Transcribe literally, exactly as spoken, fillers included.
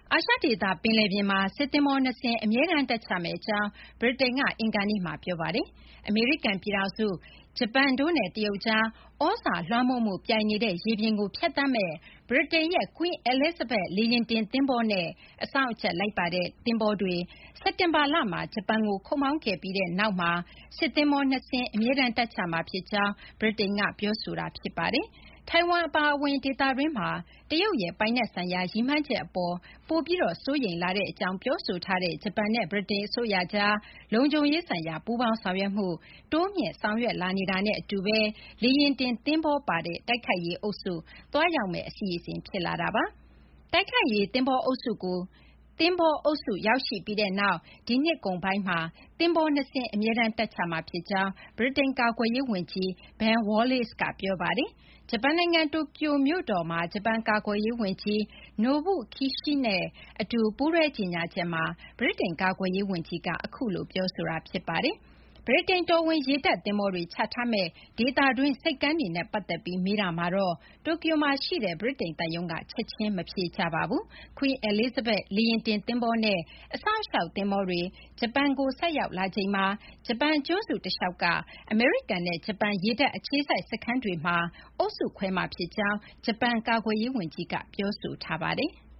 အာရှဒေသပင်လယ်ပြင်မှာစစ်သင်္ဘောနှစ်စင်းအမြဲတမ်းတပ်ချမယ့်အကြောင်းဗြိတိန်ကအင်္ဂါနေ့မှာပြောပါတယ်။အမေရိကန်ပြည်ထောင်စု၊ဂျပန်တို့နဲ့တရုတ်ကြားသြဇာလွှမ်းမိုးမှုပြိုင်နေတဲ့ရေပြင်ကိုဖြတ်သန်းမယ့်ဗြိတိန်ရဲ့ Queen Elizabeth လေယာဉ်တင်သင်္ဘောနဲ့အစောင့်အကြပ်လိုက်ပါတဲ့သင်္ဘောတွေစက်တင်ဘာလမှာဂျပန်ကိုခုတ်မောင်းခဲ့ပြီးနောက်မှာစစ်သင်္ဘောနှစ်စင်းအမြဲတမ်းတပ်ချမှာဖြစ်ကြောင်းဗြိတိန်ကပြောဆိုတာဖြစ်ပါတယ်။ထိုင်ဝမ်အပါအဝင်ဒေသတွင်းမှာတရုတ်ရဲ့ပိုင်နက်ဆိုင်ရာရည်မှန်းချက်အပေါ်ပိုပြီးစိုးရိမ်လာတဲ့အကြောင်းပြောဆိုထားတဲ့ဂျပန်နဲ့ဗြိတိန်အစိုးရကြားလုံခြုံရေးဆိုင်ရာပူးပေါင်းဆောင်ရွက်မှုတိုးမြှင့်ဆောင်ရွက်လာနေတာနဲ့အတူပဲလေယာဉ်တင်သင်္ဘောပါတဲ့တိုက်ခိုက်ရေးအုပ်စုသွားရောက်မယ့်အစီအစဉ်ဖြစ်လာတာပါ။တိုက်ခိုက်ရေးသင်္ဘောအုပ်စုကိုသင်္ဘောအုပ်စုရောက်ရှိပြီးနောက်ဒီနှစ်ကုန်ပိုင်းမှာသင်္ဘောနှစ်စင်းအမြဲတမ်းတပ်ချမှာဖြစ်ကြောင်းဗြိတိန်ကာကွယ်ရေးဝန်ကြီး Ben Wallace ကပြောပါတယ်။ဂျပန်နိုင်ငံတိုကျိုမြို့တော်မှာဂျပန်ကာကွယ်ရေးဝန်ကြီး Nobuo Kishi နဲ့အတူပူးတွဲကြေညာချက်မှာဗြိတိန်ကာကွယ်ရေးဝန်ကြီးကအခုလိုပြောဆိုတာဖြစ်ပါတယ်။ဗြိတိန်တော်ဝင်ရေတပ်သင်္ဘောတွေချထားမယ့်ဒေသတွင်းဆိပ်ကမ်းတွေနဲ့ပတ်သက်ပြီးမေးတာမှာတော့တိုကျိုမှာရှိတဲ့ဗြိတိန်သံရုံးကချက်ချင်းမဖြေကြားပါဘူး။ Queen Elizabeth လေယာဉ်တင်သင်္ဘောနဲ့အစောင့်အရှောက်သင်္ဘောတွေဂျပန်ကိုဆိုက်ရောက်လာချိန်မှာဂျပန်ကျွန်းစုတလျှောက်ကအမေရိကန်နဲ့ဂျပန်ရေတပ်အခြေစိုက်စခန်းတွေမှာအုပ်စုခွဲမှာဖြစ်ကြောင်းဂျပန်ကာကွယ်ရေးဝန်ကြီးကပြောဆိုထားပါတယ်။